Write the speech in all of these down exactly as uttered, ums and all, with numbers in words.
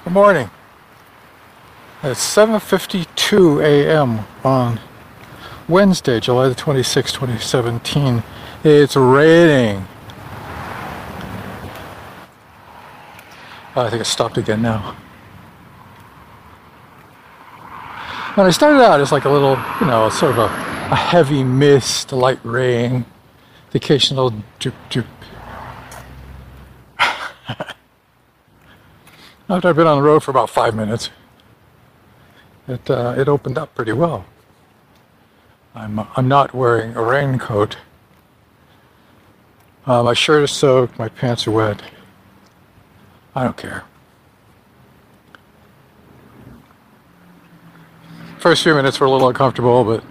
Good morning. It's seven fifty-two a m on Wednesday, July the twenty-sixth, twenty seventeen. It's raining. Oh, I think it stopped again now. When I started out, it's like a little, you know, sort of a, a heavy mist, a light rain, the occasional drip, drip. After I've been on the road for about five minutes, it uh, it opened up pretty well. I'm I'm not wearing a raincoat. Uh, my shirt is soaked. My pants are wet. I don't care. First few minutes were a little uncomfortable, but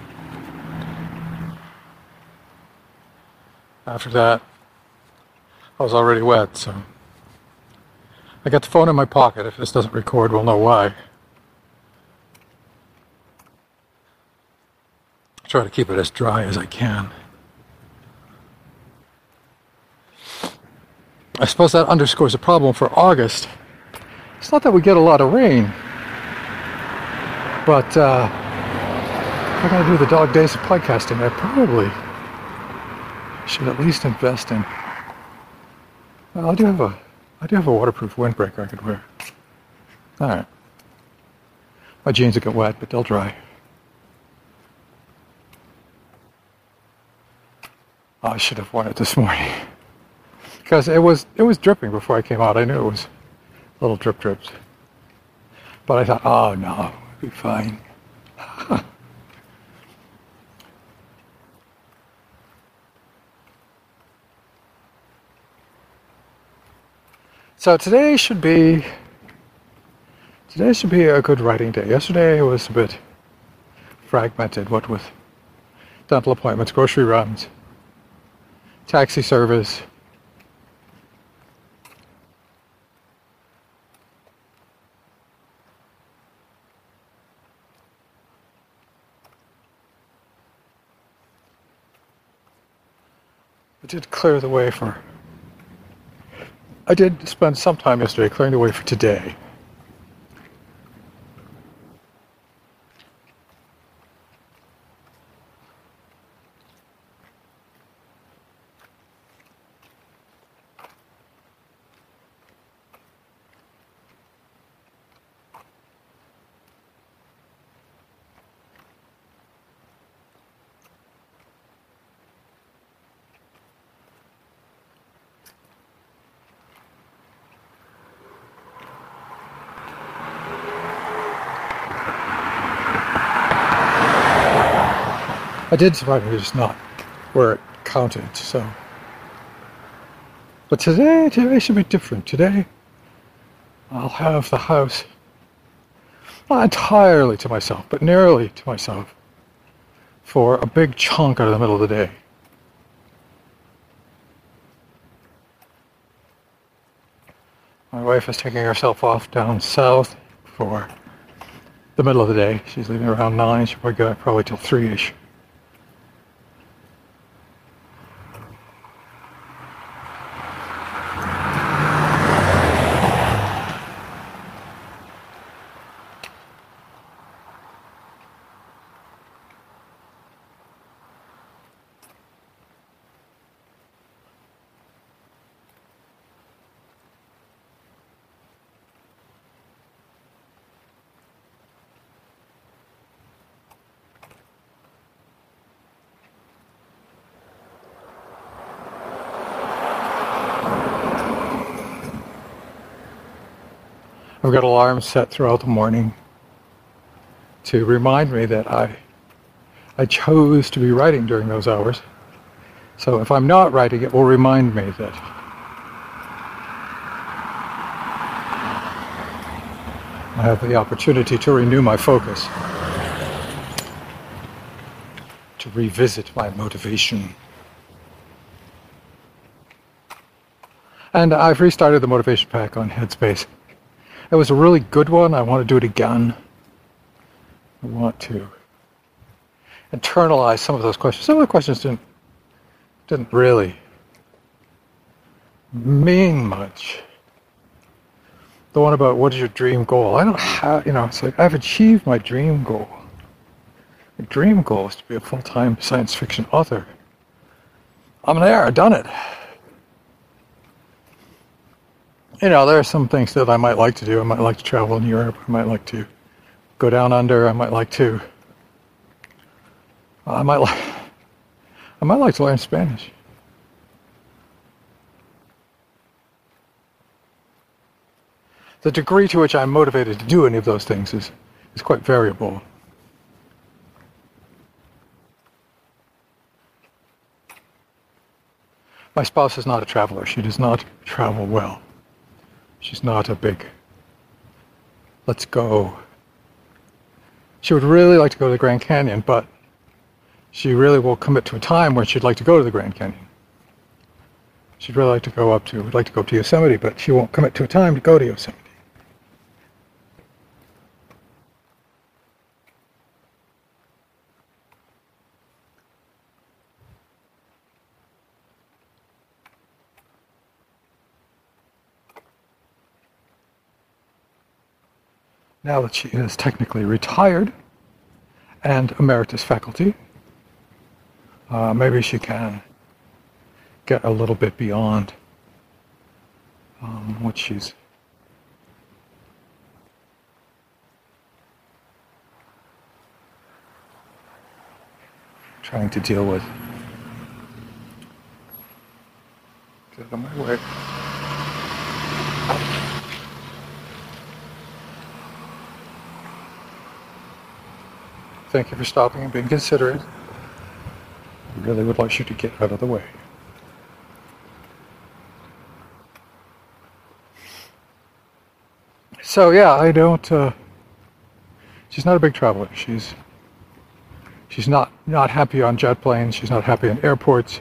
after that, I was already wet, so I got the phone in my pocket. If this doesn't record, we'll know why. I try to keep it as dry as I can. I suppose that underscores a problem for August. It's not that we get a lot of rain, but uh, if I'm going to do the dog days of podcasting, I probably should at least invest in. Well, I do have a, I do have a waterproof windbreaker I could wear. All right. My jeans will get wet, but they'll dry. Oh, I should have worn it this morning because it was it was dripping before I came out. I knew it was little drip drips, but I thought, oh no, it'll be fine. So today should be today should be a good writing day. Yesterday was a bit fragmented, what with dental appointments, grocery runs, taxi service. I did clear the way for I did spend some time yesterday clearing the way for today. I did survive, it just not where it counted, so. But today, today should be different. Today, I'll have the house, not entirely to myself, but nearly to myself, for a big chunk out of the middle of the day. My wife is taking herself off down south for the middle of the day. She's leaving around nine, she'll probably go probably till three-ish. I've got alarms set throughout the morning to remind me that I I chose to be writing during those hours. So if I'm not writing, it will remind me that I have the opportunity to renew my focus, to revisit my motivation. And I've restarted the motivation pack on Headspace. It was a really good one. I want to do it again. I want to internalize some of those questions. Some of the questions didn't didn't really mean much. the one about what is your dream goal. I don't have, you know, it's like I've achieved my dream goal. My dream goal is to be a full-time science fiction author. I'm there, I've done it. You know, there are some things that I might like to do. I might like to travel in Europe. I might like to go down under. I might like to. I might like. I might like to learn Spanish. The degree to which I'm motivated to do any of those things is is quite variable. My spouse is not a traveler. She does not travel well. She's not a big, let's go. She would really like to go to the Grand Canyon, but she really will commit to a time when she'd like to go to the Grand Canyon. She'd really like to go up to, would like to go up to Yosemite, but she won't commit to a time to go to Yosemite. Now that she is technically retired and emeritus faculty, uh, maybe she can get a little bit beyond um, what she's trying to deal with. Get out of my way. Thank you for stopping and being considerate. I really would like you to get out of the way. So yeah, I don't, uh, she's not a big traveler. She's, she's not, not happy on jet planes. She's not happy in airports.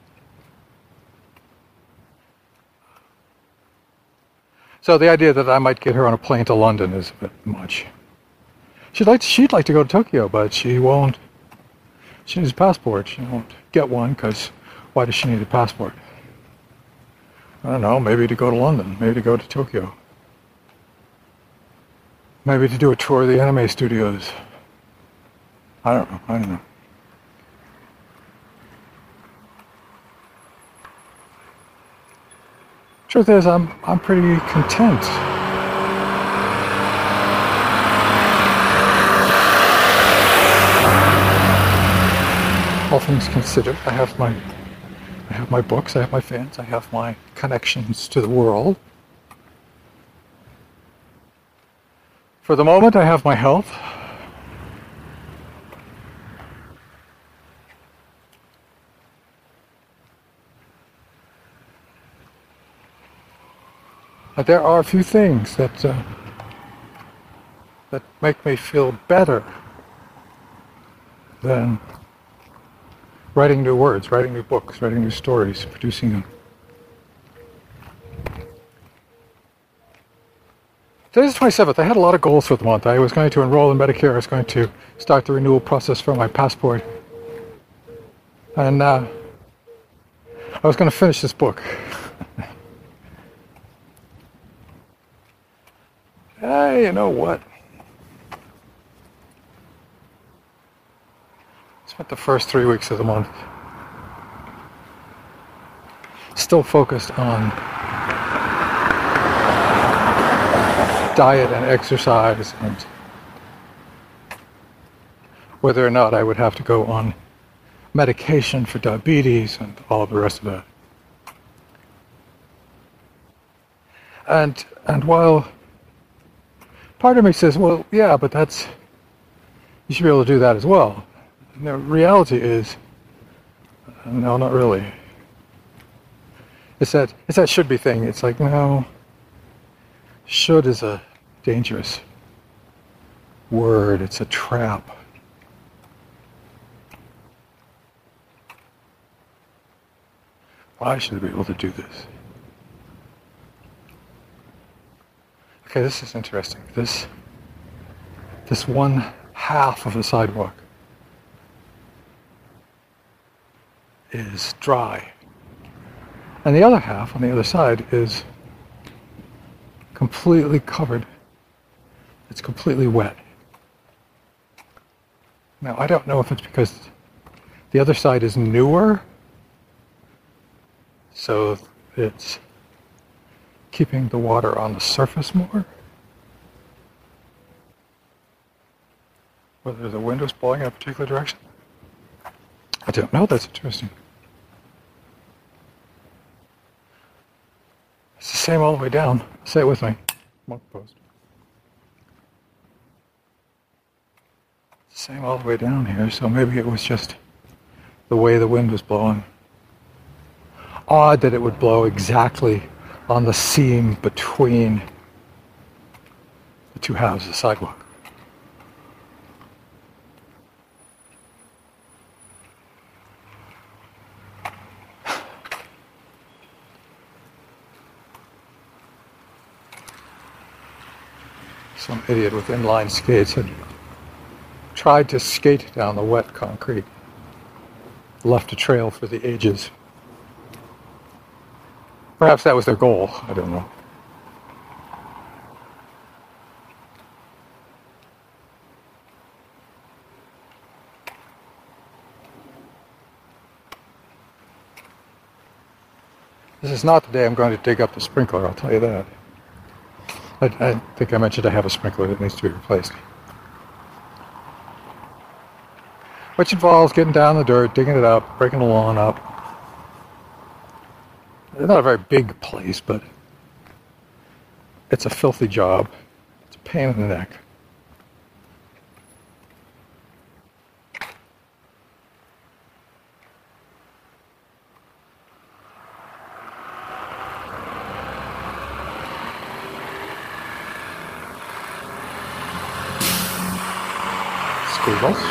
So the idea that I might get her on a plane to London is a bit much. She'd like to, she'd like to go to Tokyo, but she won't. She needs a passport. She won't get one because why does she need a passport? I don't know, maybe to go to London, maybe to go to Tokyo. Maybe to do a tour of the anime studios. I don't know, I don't know. Truth is, I'm, I'm pretty content. All things considered, I have my I have my books, I have my fans, I have my connections to the world. For the moment, I have my health. But there are a few things that uh, that make me feel better than writing new words, writing new books, writing new stories, producing them. Today's the twenty-seventh. I had a lot of goals for the month. I was going to enroll in Medicare. I was going to start the renewal process for my passport. And uh, I was going to finish this book. Hey, you know what? Spent the first three weeks of the month still focused on diet and exercise and whether or not I would have to go on medication for diabetes and all of the rest of that. And and while part of me says, well, yeah, but that's, you should be able to do that as well. And the reality is, uh, no, not really. It's that, it's that should be thing. It's like, no, should is a dangerous word. It's a trap. Why should I be able to do this? Okay, this is interesting. This, this one half of the sidewalk is dry. And the other half, on the other side, is completely covered. It's completely wet. Now, I don't know if it's because the other side is newer, so it's keeping the water on the surface more. Whether the wind is blowing in a particular direction. I don't know, that's interesting. It's the same all the way down. Say it with me. Monk post. Same all the way down here, so maybe it was just the way the wind was blowing. Odd that it would blow exactly on the seam between the two halves of the sidewalk. Some idiot with inline skates had tried to skate down the wet concrete, left a trail for the ages. Perhaps that was their goal, I don't know. This is not the day I'm going to dig up the sprinkler, I'll tell you that. I, I think I mentioned I have a sprinkler that needs to be replaced. Which involves getting down the dirt, digging it up, breaking the lawn up. It's not a very big place, but it's a filthy job. It's a pain in the neck. School bus.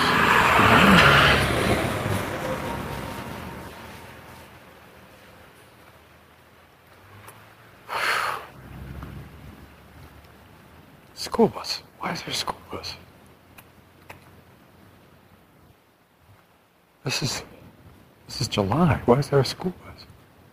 School bus. Why is there a school bus? This is this is July. Why is there a school bus?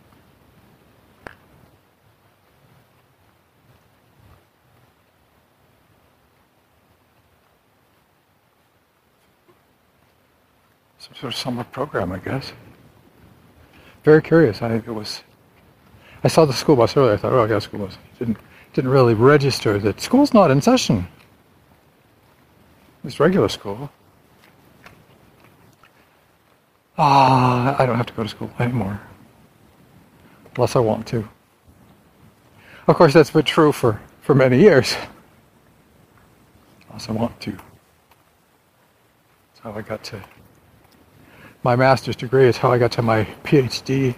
Some sort of summer program, I guess. Very curious. I it was. I saw the school bus earlier. I thought, oh, I got a school bus. Didn't didn't really register that school's not in session. It's regular school. Ah, I don't have to go to school anymore, unless I want to. Of course, that's been true for for many years. Unless I want to. That's how I got to my master's degree. It's how I got to my PhD.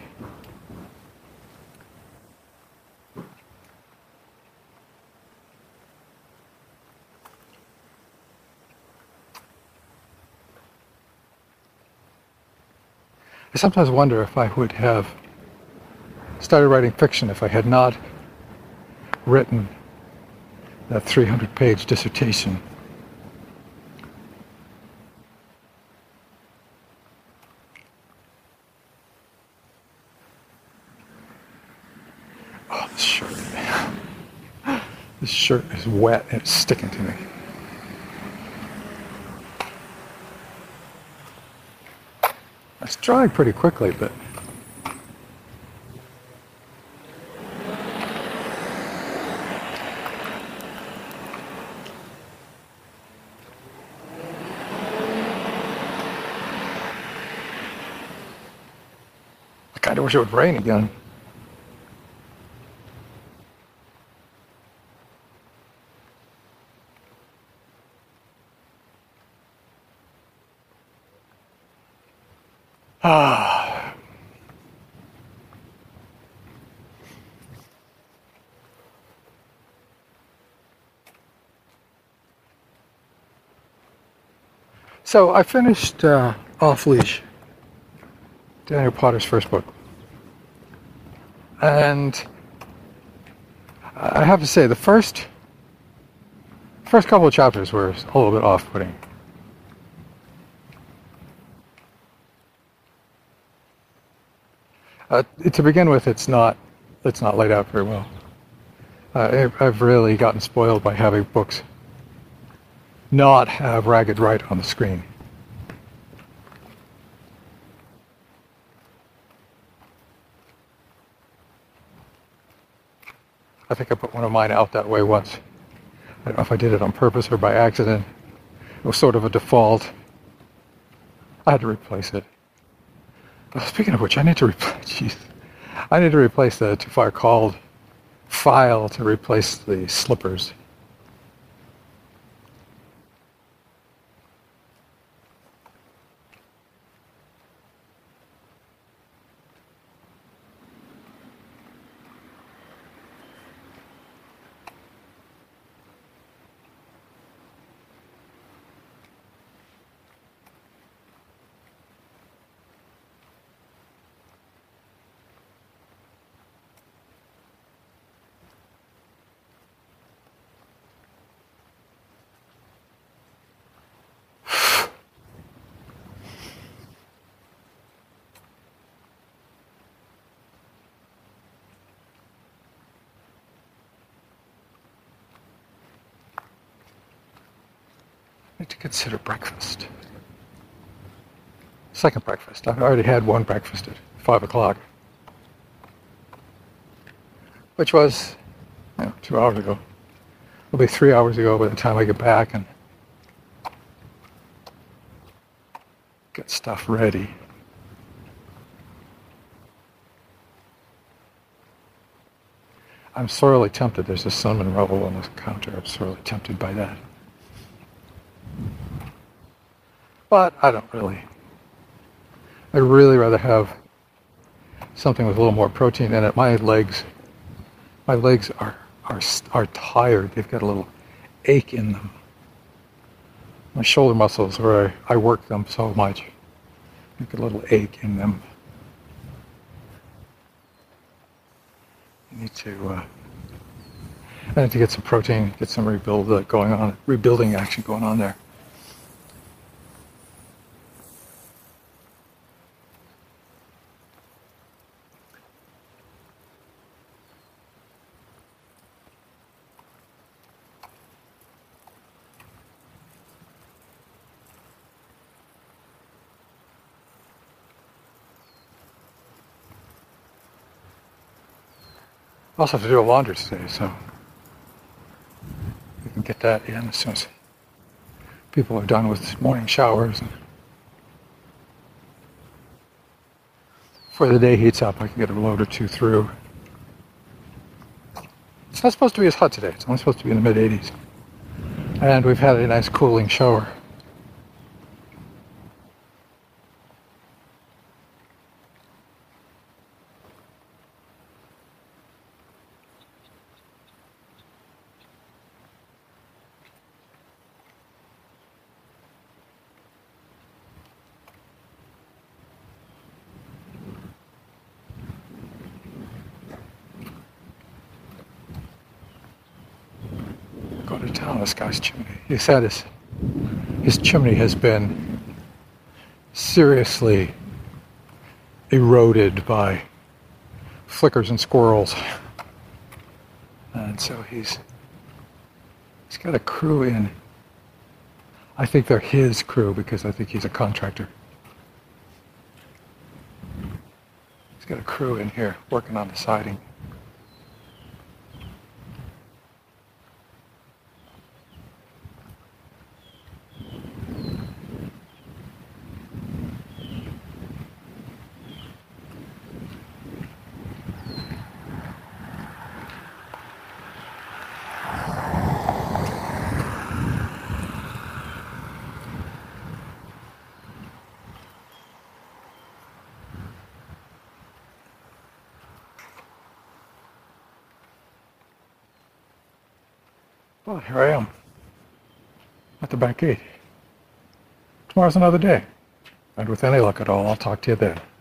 I sometimes wonder if I would have started writing fiction if I had not written that three hundred page dissertation. Oh, this shirt. This shirt is wet and it's sticking to me. It's drying pretty quickly, but I kind of wish it would rain again. Ah. So I finished uh, Off Leash, Daniel Potter's first book. And I have to say, the first first couple of chapters were a little bit off-putting. Uh, to begin with, it's not it's not laid out very well. Uh, I've really gotten spoiled by having books not have Ragged Right on the screen. I think I put one of mine out that way once. I don't know if I did it on purpose or by accident. It was sort of a default. I had to replace it. Oh, speaking of which, I need to replace. Jeez, I need to replace the Too Far Called file to replace the slippers. I need to consider breakfast. Second breakfast. I already had one breakfast at five o'clock, which was, you know, two hours ago. It'll be three hours ago by the time I get back and get stuff ready. I'm sorely tempted. There's a cinnamon roll on the counter. I'm sorely tempted by that. But I don't really. I'd really rather have something with a little more protein in it. My legs, my legs are are are tired. They've got a little ache in them. My shoulder muscles, where I, I work them so much, they've got a little ache in them. I need to. Uh, I need to get some protein, get some rebuild uh, going on, rebuilding action going on there. I also have to do a laundry today, so we can get that in as soon as people are done with morning showers. And before the day heats up, I can get a load or two through. It's not supposed to be as hot today. It's only supposed to be in the mid eighties. And we've had a nice cooling shower. Go to town, this guy's chimney. He said his, his chimney has been seriously eroded by flickers and squirrels. And so he's he's got a crew in. I think they're his crew because I think he's a contractor. He's got a crew in here working on the siding. Well, here I am at the back gate. Tomorrow's another day. And with any luck at all, I'll talk to you then.